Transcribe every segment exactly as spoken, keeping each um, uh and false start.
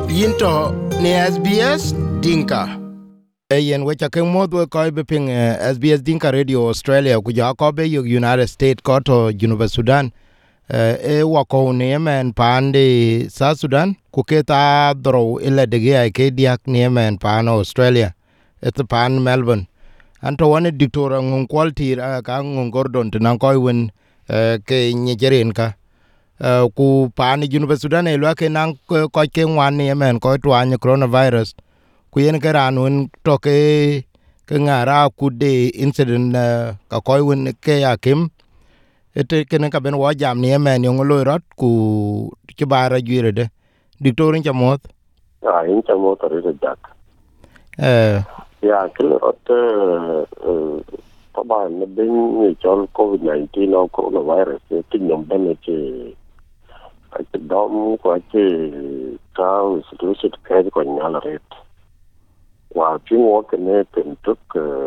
Yinto ni S B S Dinka. Yen wecha ke modwe ko be ping eh, S B S Dinka Radio Australia ku ja ko be yo United States ko to Junuba Sudan. Eh, e wako ni yemen pande South Sudan ku keta dro ila de ge ke diak ni yemen pan Australia. Et pan Melbourne. Anto wane diktora ngun quality ka ngun gordon tan ko wen eh, ke nyejerin ka. Uh, ku pani Junuba Sudan e lwa ke nang ko ke wan ni men ko twany coronavirus ku yen ke ran un to ke ke ngara ku de incident uh, ka ko un ke yakim ete ken ka ben wo jam ni men yo lo rot ku ti bara jure de diktorin chamot Ah, in chamot re jak. eh Ya, kile rote taban ne bin ni chol covid nineteen or coronavirus ti nyom bane che ake dom ko ake ka situation ka ko nyala ret. Wa tin wo kene pen tuk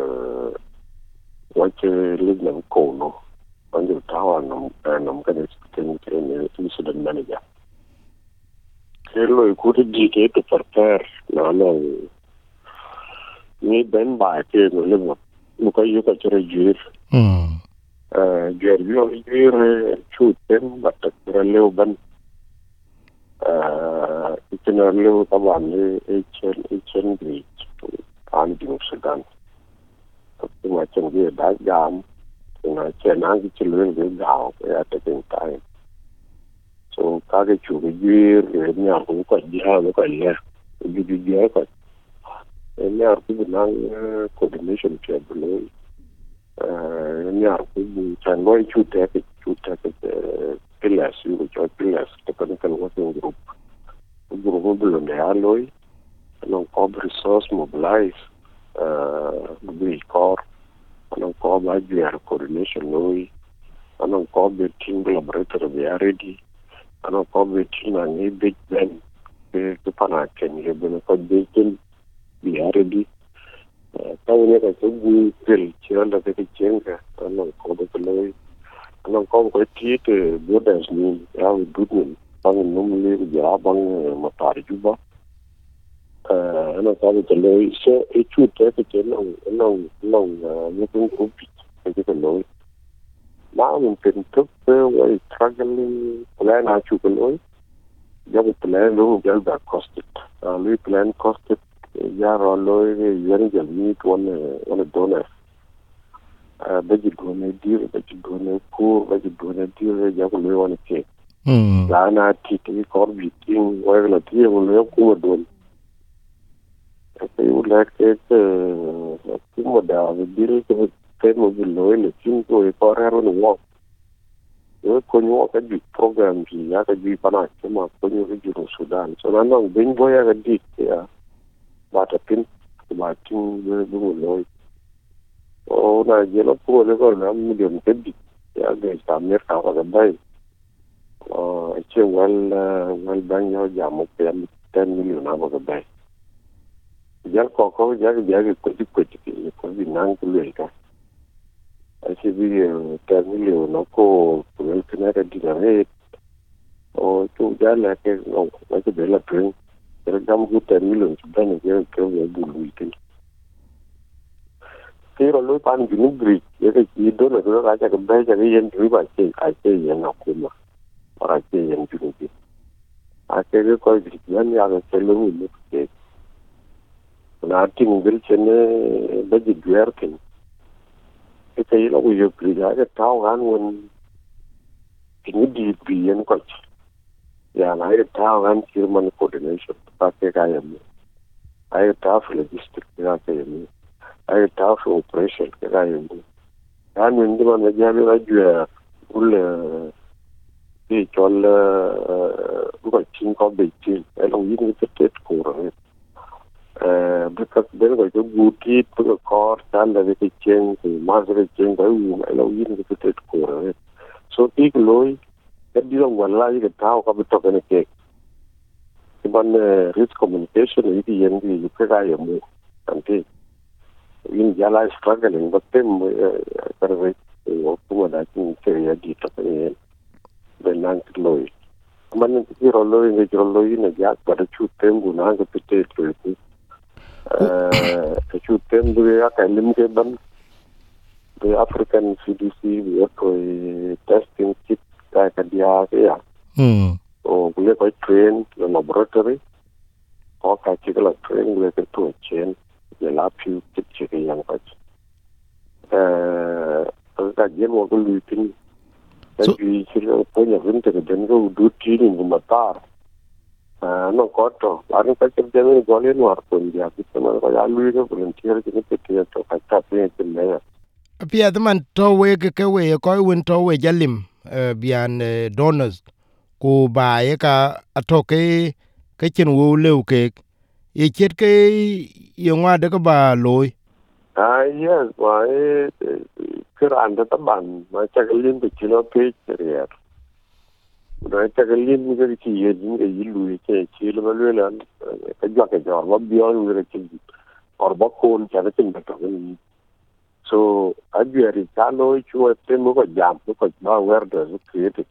wa che lignam ko no. Ande tawa nam nam ka ne tin ne incident manager. Kelo ikuti dike to prepare na no ni ben ba ke no le mo mo ka yu ka chere jir mm eh jer yo jir chu ten ba ta le ban eh itena le ta ban le echen echen gri an di Sudan to ma chen ge da jam na chen an gi chilwen ge ga ya ta ten time so ka ge chu ge jir ne ya ko ka ja ko ya gi gi ja ko ne ar ku nang coordination che blo eh ne ar ku chan loy chu te ke chu te ke pilas yu cho pilas te kan kan working group group blo ne aloy non ko resource mobilize eh bi kor non ko ba jer coordination loy non ko be team collaborator be ready non ko be team ani big ben ke pana ken ye ben ko be team be ready tao ne ka tsugu pel chira da ke chenga non ko be loy non ko ko ti te borders ni ya budun bang numli ya bang matar juba eh non ko be loy so e chu te ke non non non ne kun ku pi ke ke loy now in pen tuk we struggling plan a chu ko loy ya be plan lo ya da cost it we plan cost it ya ro loy yen jel ni one one donor uh baji donor dir baji donor ko baji donor dir ya ko loy one ke mm la na ti ti ko bi tin wa la ti ko loy ko don e u la ke ke mo da dir ko ke mo bi loy le tin ko e ko ra ro no e ko ni ka di program ji ya ka di pana ke ma ko ni ji ro Sudan so na no bin boya ga di ya ba ta pin ba tin de bu loy o na je lo ko le ko na mi de ke di ya ga ta mer ka ga bai o che wal wal ban yo ja mo pe ten million na ga bai ya ko ko ya ga ya ko ti ko ti ko bi nang ku le ka a che bi ten million no ko ko le na ga di na re o tu ja la ke no ba ke de la pin pero dam gu ten million ben ke ke bu lu ti pero lo pan bi ni gri ye ke ti do na do ga ja ga ba ja ga yen ri ba che a che yen na ku ma para che yen ju ni a ke ke ko ji yan ya ga che lo ni ke na ti ni gri che ne ba ji gwer ke ke ke lo yo gri ga ga ta gan won ti ni di bi yen ko ya na ai ta gan ki man coordination ta ke ga yen ai ta fu logistic ga ke yen ai ta fu operation ga yen ya ni ndi man ga ya ju ul e chol ko tin ko be tin e lo yin ke tet ko ro eh bu ka be ko ju guti bu ko tan da ke chen ko ma ga chen ga u e lo yin ke tet ko ro so ti loy ke di lo wala yi ke ta ko be to ke ke ban risk communication yi di yen di ke ga yemu anti in jala struggling but them per ve o kuma da tin ke ya di to ke ben nan loy man ki rolo ngi rolo ina ya para chu tembu na ga pite tu eh chu tembu ya ka lim ke ban the African C D C we ko testing kit ka ka dia ya mm o le ko train the laboratory ko ka chi la train le ke tu chen le la piu kit chi ke yang pa eh ka jen mo ko lu tin So- cái chỉ là bây giờ vẫn từ đến cái đút chi thì cũng mà tar à nó có to anh phải chấp nhận cái liên hoàn cùng nhà cái mà có giá lưu cái volunteer cái cái cái cho phải tập lên cái này pia the man to we ke ke we ko win to we jalim uh, bian uh, donors ku ba ye ka atoke ke chen wo lew ke ye chet ke yo nga de ka ba loy à yes mà cái anh đó tập bản mà chắc cái liên bị chỉ nó cái rồi rồi chắc cái liên cái gì những cái gì lưu cái chỉ là lưu là cái giọt cái giọt nó biếng người cái or bóc côn chả nó chừng được cái so agueri kalo chuo temo ko jam ko ba awareness created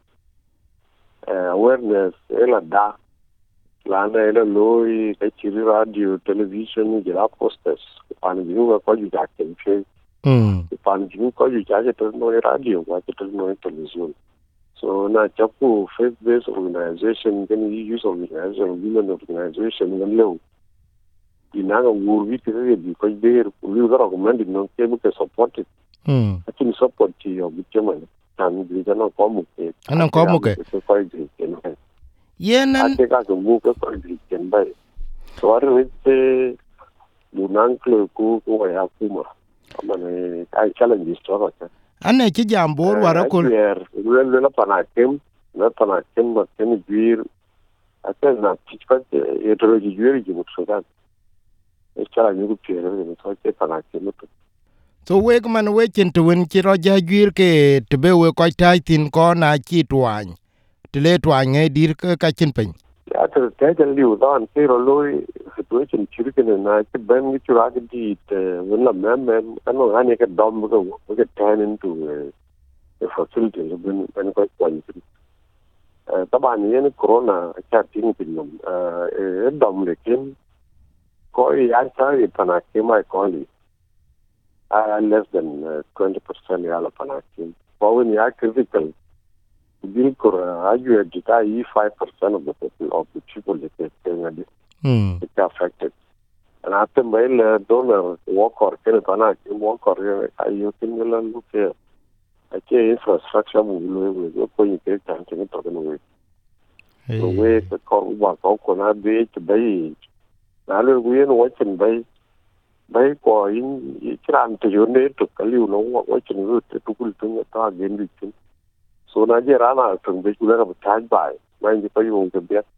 uh, awareness ela da lana ela loi ka chiri radio television jira posters pan jinga ko ju ja ken che mm pan jinga ko ju ja to no radio wa to no television so na chapu faith based organization can use organization women organization ngan lew inaga wurwi kire bi ko ber wi ga recommend no ke bu ke support mm akin support ti yo bi chama tan bi ga no ko mu ke anan ko mo ke ko ji ken yenan ate ka ko mu ko ko ji ken bai so ar ni te bunan kle ku ko ya kuma amane ai challenge to ka ane ci jambor wara ko er le le pa na kem na pa na kem ma kem bir ate na ti ka e to ji jiri ji mu so da e chala ni ku pere ni to ke pa na kem to so we man we chen to win ci roja gwir ke tebe we ko tai tin ko na ci twan tile twan nge dir ke ka chin pen ya to te te liu dan ke ro loi situation chiri ke na ke ben ni chura ke di te wen la mem mem ano ga ne ke dom ko ke turn into a facility ben ben ko kwan ti eh taban ni ne corona cha tin tin nom eh dom le kin ko ya sa i pana ke mai ko li a less than uh, twenty percent ya la pana ke ko when ya critical bil ko aju edita yi five percent of the people of the people that they are mm affected and after mail donor work or can pana work or ayo kin la look here ake infrastructure mu lo we ko ni ke tan ke to no we so we ko ba ko ko na be to bai na lo we no watching bai bai ko in kran to yo ne to kaliu no watching root to kul to ta gen bi so na je rana tun be kula ba ta bai mai ji fa yung ke be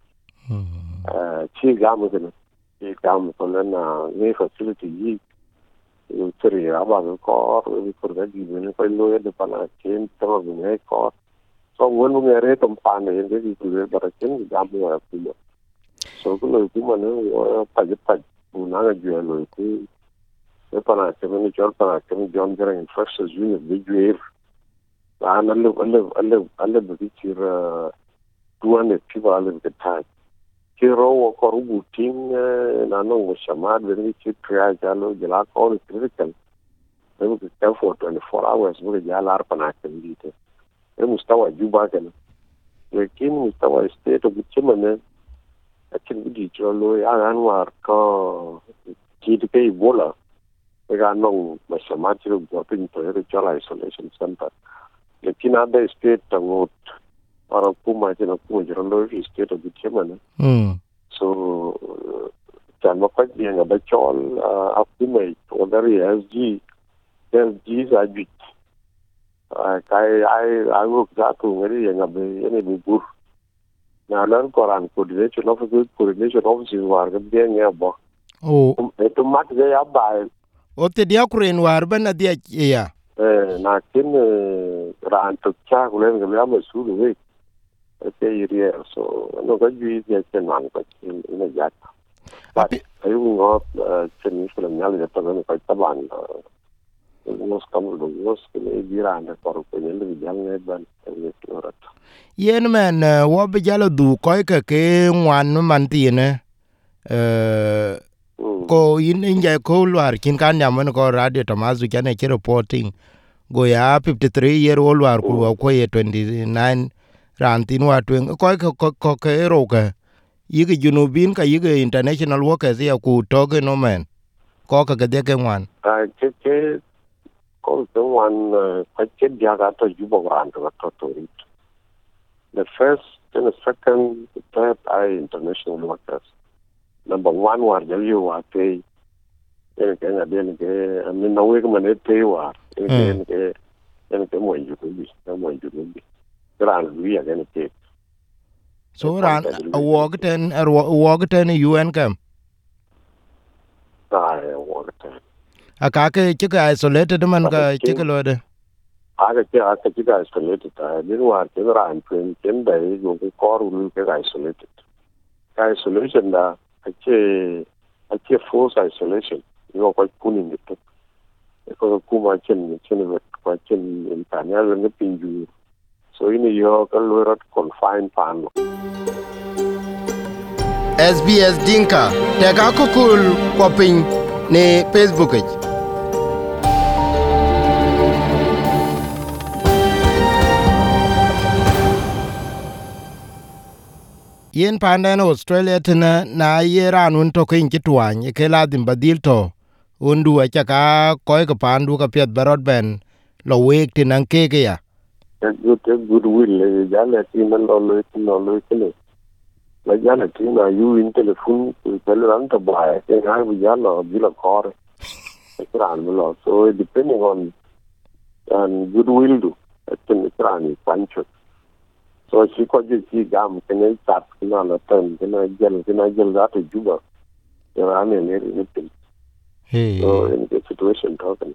eh chi ga mu ne chi ga mu ko na ne facility yi yo tsri ya ba ko ri ko ga ji ne ko lo de pa na chen to ne ko so won mu ngere tom pa ne de ji ku ba ra chen ga mu ya ku so ko lo ku ma ne pa ji pa bu na ga ju lo ku e pa na ke ne jor pa na ke ne jon gera infectious unit bi ju and alle alle alle alle bikir duane people alle the time kiro ko rubu tin na no shamad ni ki try jalo jala ko critical e mu ka for twenty-four hours mu jala arpa na kan dite e mustawa juba kan lekin mustawa state of chimane akin di jolo ya anwar ko ki de ke bola e ga no shamad ro go pin to e jala isolation center lekin ada state tangut para kuma jena kuma jero lo state of Chemana mm so can ma pa dia ba chol akuma to dari S G S G za bit kai ai ai wo za ku ngari nga be ene bu bur na lan koran coordination of the coordination office war ga dia nga bo o to mat ga ya ba o te dia kuren war bana dia ya na kin ran to cha ku len ga ma su lu ke iri so no ga ju ya chen man ko ina ya but ai u ngo chen ni ko nyal ya to no ko taban Most come to most ke giran da kor ko ne lu jang ne ban ne torat. yen men wo be jalo du ko ke ke ngwan man ti ne eh ko in inja ko lwar kin kan ya man ko radio tamazu chane ke reporting go ya fifty-three year old war ku ko ye twenty-nine ran tin wa twen ko ko ko ke ro ke yige junubin ka yige international workers ya ku toge no men ko ka de ke ngwan a ke ke ko the one ka ke dia ga to jubo ran to to to it. The first and the second the third are international workers. Number one war the you wa pay en ke na den ke mi no we ko ne pay war en ke ke en ke mo ju bi mo ju bi ran wi ya ne ke so ran wo gten wo gten un kam ta wo ta aka ke ke isolated man ka ke ke lo de aga ke aka ke ga isolated ta din war ke ran pen ken da yo ko kor ulu ke ga isolated ka isolation da ake ake force isolation yo ko kunin de ko kuma ken ken ko ken intanya ne pinju so ini yo ka lo rat confine pan S B S Dinka te ka kukul kwa piny ni Facebook ich. Yen pandan Australia tena na yeran un to kin kitwany ke ladim badil to undu acha ka koy ka pandu ka piet barot ben lo wek tinan keke ya. good good will ya le ti man lo lo ti lo lo ti la ya le ti na yu in telephone ko le ran ta ba ke ga bi ya lo bi lo kor ran lo so depending on and good will do tin ran pancho so si ko ji ti gam ke ne tat na la tan ke na gel ke na gel da to juba ya ran ne ne ti so in the situation talking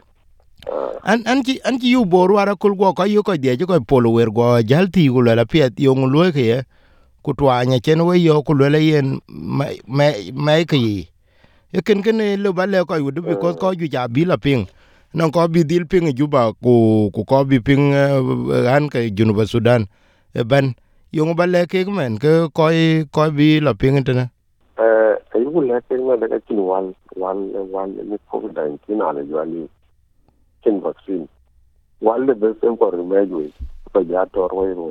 an an ki an ki yu boru ara kul go ko yu ko de ko polo wer go jalti go la piet yo ngulwe ke ku twanya chen we yo ku le yen me me ke yi e ken ken le ba le ko yu because ko ju ja bi la ping non ko bi dil ping juba ku ku ko bi ping an ke Junuba Sudan e ban yo ba le ke men ke ko ko bi la ping tena eh ayu le ke na daga kin wal wal wal ni covid nineteen ala jwali kin vaccine wal le be sem ko remedio ko ja to ro ro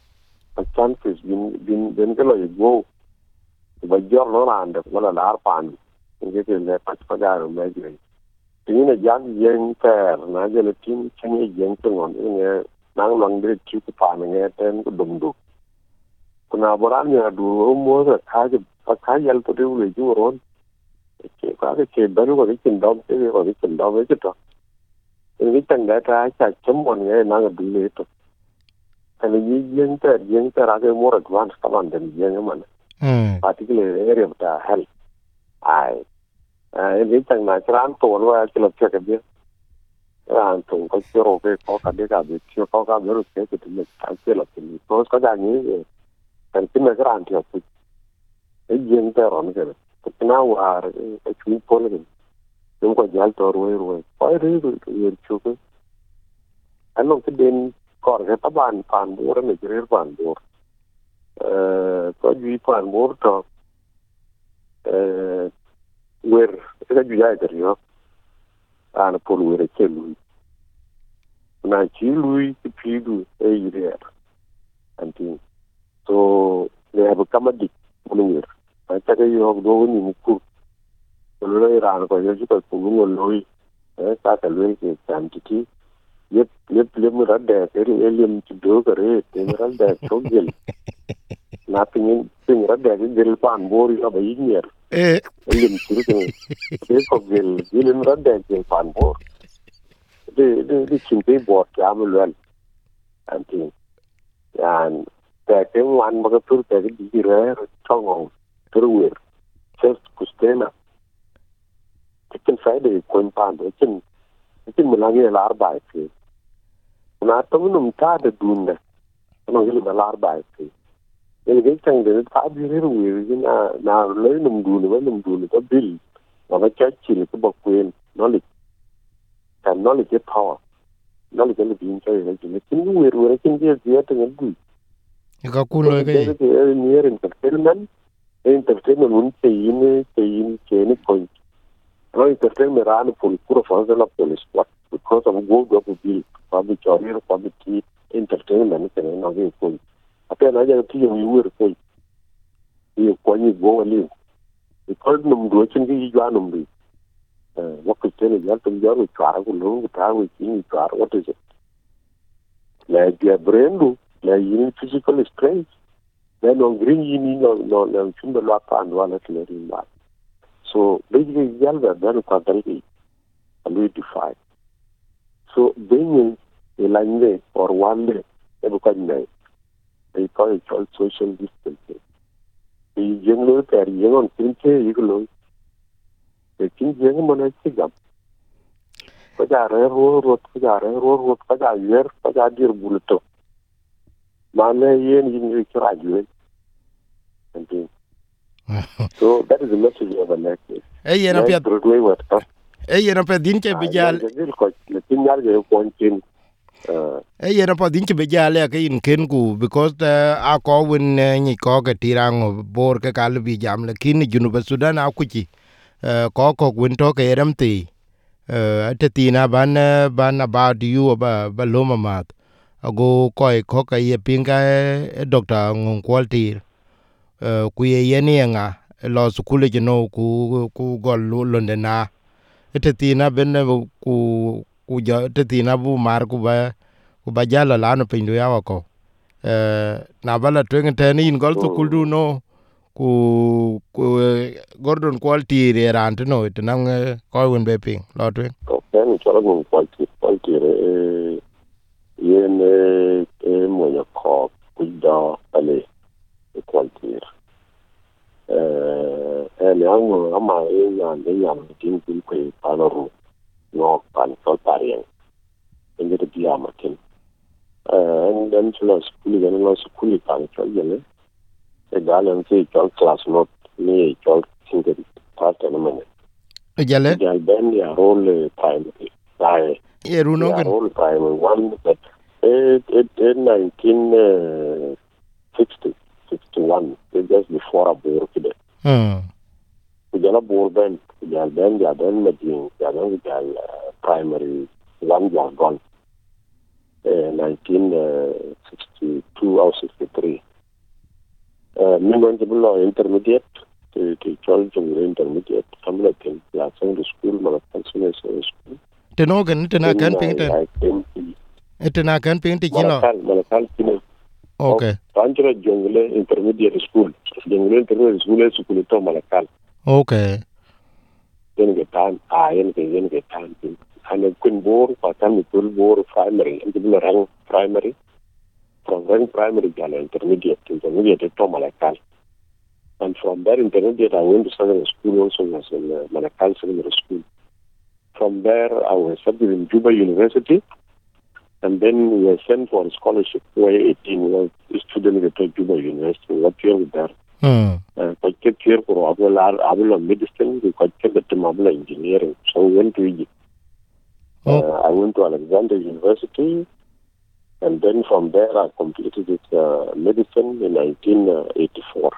a chances bin bin bin ke lo go ba jor no ran de wala lar pan nge ke le pa ko ja remedio tin ne jang yen ter na je le tin chen yen to ngon nge nang lang de chi ku pa nge ten ko dum du kuna boran ya du mo sa ka je pa ka yal to de le ju ron ke ka ke baru ko kin dom ke ko kin dom ke to ni tang da ta cha chum mon nge na ga du le to ani yi yen ter yen ter age more advanced kaman den yen man particularly area of the health ai ai ni tang na tran to wa ke lo ke ke bi ran to ko ro ke ko ka de ga bi ko ka bi ro ke ke ni ta ke lo ni ko ko da ni kan tin na ran ti ku e yen ter on ke ko na wa e ku po le ni ko jal to ro ro ko ri ro yer chu ke an lo ke den ko ke ta ban pan bo re ni re ban bo eh ko ji pan bo to eh wer ga ju ya der yo an po wer ke lu na chi lu ki pi du e ire anti so le ha ka ma di mo wer ta ta ke yo do ni mu ku lo le ran ko yo ji ko ku mo lo yi e ta ka lu ki tan ti yep yep le mu ra de ke ri elim ti do ka re te mu ra de ko gel na pin pin ra de gel pan bo ri ba yi nyer eh elim ti ru ke ko gel gel mu ra de gel pan bo de de de chin pe bo ya mu lo anti yan ta ke wan ba ka tur ke di re chong tur wer just kustena kin sai de kon pan de kin kin mu la nge la arba ke na to num ta de dunde no gele da lar ba ke ele ge tang de ta bi re wi na na le num dunde wa num dunde to bil wa ba cha chi ko ba kuen no li can knowledge is power. Knowledge is being carried. Kin we we kin je je ta ngi. Ka kun lo ke. Near entertainment, entertainment un te yin te yin ke ni point. No entertainment ran for pura fazla la police what because of go go to be public or public entertainment ke na ge point. Apa na ja ti yu wer point. Yu ko ni go li. Because num do kin gi ju anum bi. Uh, what could tell you to your travel, long travel, in travel, what is it? Like your brain, like you need physical strength. Then on green, you need no, no, no, no, lot and one at letting that. So basically, you have done quadrity, and we define. So being a line or one day, every day, they call it all social distancing. The young look at young on Pinke, you go. Kin jeng mo na sigam ko jare ro ro ko jare ro ro ko ja yer ko ja dir bulto mane yen yin ki rajwe and so that is the message of the next eh yena pet broadway what eh yena pet din ke bijal ko tin yar ge ko tin eh yena pet din ke bijal ya ke in ken ku because a ko win ni ko ke tirango bor ke kal bi jam lekin Junub Sudan a ku ci ko ko win to ke ramti ate tina ban ban about you ba ba loma mat ago ko ko ka ye pinga doctor ngun quality ku ye yeni nga lo skule jeno ku ku gol londe na ate tina ben ku ku ja ate tina bu mar ku ba ku ba jala lano pindu ya ko na bala twen tani in gol to kuldu no ku ku Gordon quality re rant no it nang ko won be ping lo twen ko pen cholo ngun quality quality re yen e mo ya ko ku da ale quality eh e le angu ama e ya ne ya tin tin ko panoru no pan so tarien ende de dia matin eh and then to school ga no school pan so yele e galan ke chol class not ni chol single part na mane jale jal ben ya role primary sai e runo ya gan role primary one but it it in nineteen sixty sixty-one just before a board today hmm jala board ben jal ben ya ben medin ya ben jal primary one ya gone nineteen sixty-two or sixty-three uh minimum below intermediate to to college intermediate amla ken ya secondary school mala pension school teno gan tena kan ping ten tena kan ping ti kilo mala kal kino okay Panjra jungle intermediate school jungle intermediate school is school to mala kal okay yen ge tan a yen ge yen ge tan and kun bor pa tan kun bor primary and the rang primary from rang primary to intermediate intermediate to mala kal. And from there intermediate, I went to secondary school also as in uh, Malakal Secondary School. From there, I was accepted in Juba University, and then we were sent for a scholarship. We were eighteen, we were a student at Juba University. We were here with that. I kept here for Abula Medicine, we kept the Abula Engineering. So we went to Egypt. Uh, I went to Alexandria University, and then from there, I completed it, uh, medicine in nineteen eighty-four.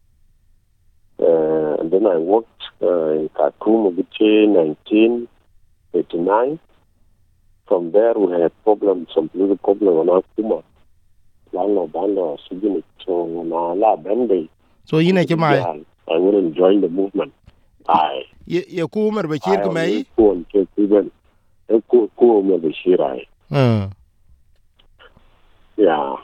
Uh, and then I worked uh, in Khartoum between nineteen eighty-nine. From there, we had problems, some little problem on our Kuma. Lalo Bando, Sijini, so na la Bende. So you know, Jamai. I wouldn't join the movement. I. You come over here, Kamei? Go on, take even. Go over the Shirai. Yeah.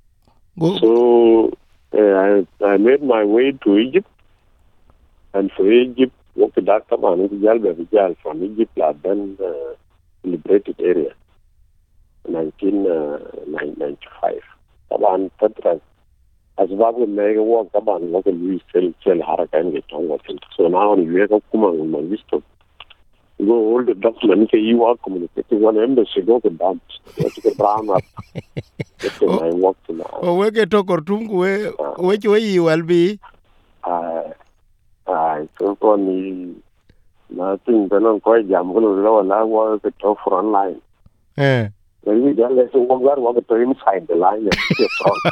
So uh, I I made my way to Egypt. And for Egypt, what the doctor man is from Egypt, then uh, liberated area, nineteen ninety-five. Taban Petra, as Babu Mega walk Taban, what can we sell sell Harakan get on what. So now you have come on my wisdom. Go all the documents you are communicating one embassy go to dance. Let's get brown up. That's my work now. Oh, we get to Kortum, which way you will be. Uh, I so for me, na tin da non ko jam ko lo la wa ke to front line eh we just let so one wa to inside the line the front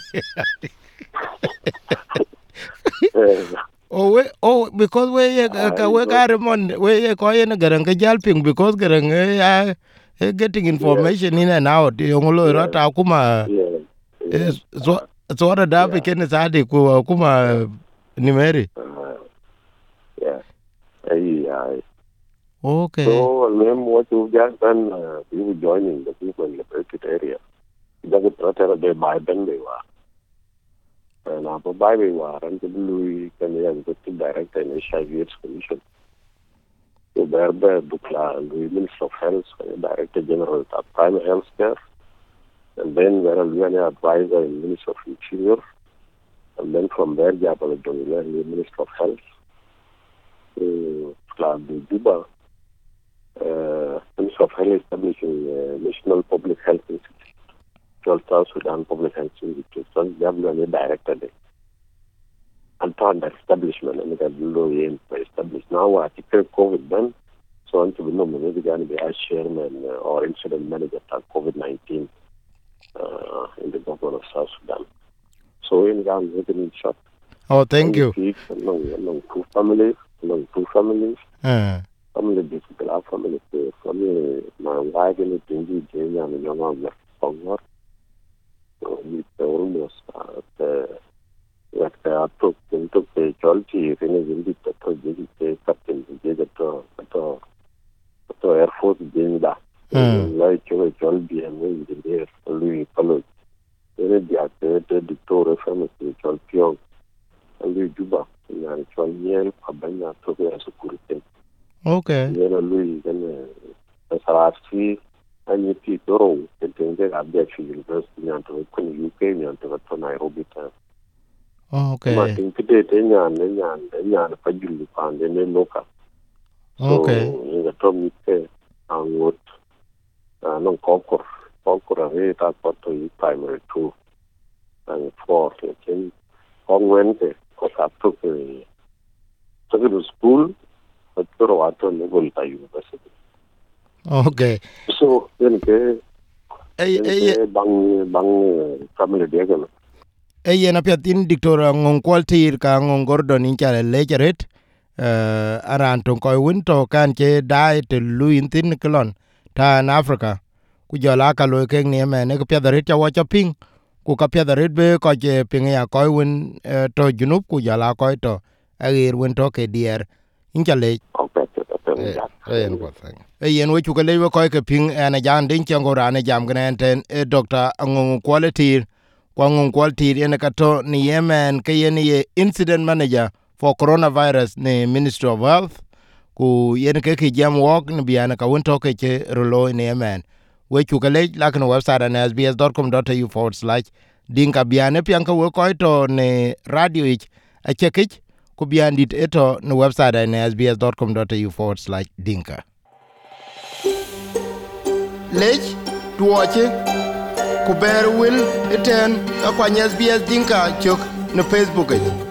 oh we oh because we ka we ka remon we ko yen garang ka jalping because garang ya getting information in and out yongolo rata kuma so so ada da be ken sadi ku kuma nimeri yeah ai ai okay so when what you just done uh, you joining the people in the British area that the trailer de by ben they were and apo by we were and the Louis can ya the director in H I V AIDS commission so there the bukla Louis Minister of Health Director General of Primary Health Care and then there are an advisor in Minister of Interior and then from there Jabal Donila the Minister of Health to Club Juba uh Minister of Health establishing uh, National Public Health Institute South Sudan Public Health Institute so Jabal the director there and found that establishment and the low aim for established now article COVID then so on to be nominated going to be as chairman uh, or incident manager for COVID nineteen uh, in the government of South Sudan. So in Ghana, within short. Oh, thank you. Among, among two families, among two families, uh. family difficult, our family, family, my wife and the Tingy, Jane, and the young man, Songor. So it's almost uh, the what I took into the quality, if any of the captain, the to Air Force being that. Like you will be a way in the air, Louis College. Very deactivated the Torah family, John Pion, and Louis Juba, and John Yale, Abana, Toga, Security. Okay. Then Louis, then the Sarasi, and you see Toro, and then they have the University and to the U K and to the Nairobi. Okay. I think today, then, and then, and then, and Fajulu, and then local. Okay. So, in the Tom, and what uh, non concours concours aveva fatto il primary two and four in convent ho fatto che so school ho trovato nella university okay so then che ei ei bang bang family degano ei ena piatin dictor ngon quality ka ngon gordon in chale leceret uh, aran ton koy winto kan che dai te luin tin klon ta in Africa ku jola ka lo ke ni me ne ku piadarit cha wa cha ping ku ka piadarit be ko che ping ya koy win uh, to junup ku jola koy to agir win to ke dier in chale eh no thing eh yen we chu ka le we koy ke ping ana jan din chango rane jam gnen ten e doctor ngon quality kwa ngon quality ene ka to ni yemen ke yen ye incident manager for coronavirus ne Ministry of Health ku yen ke ki jam walk ni biana ka won to ke che rolo ne yemen we chu ka le la kan website na s b s dot com dot a u forward slash dinka biane pian ka we ko to ne radio ich a chekich ku bian dit eto ne website na s b s dot com dot a u forward slash dinka lech tuoche ku ber wil eten akwanya S B S dinka chok ne Facebook.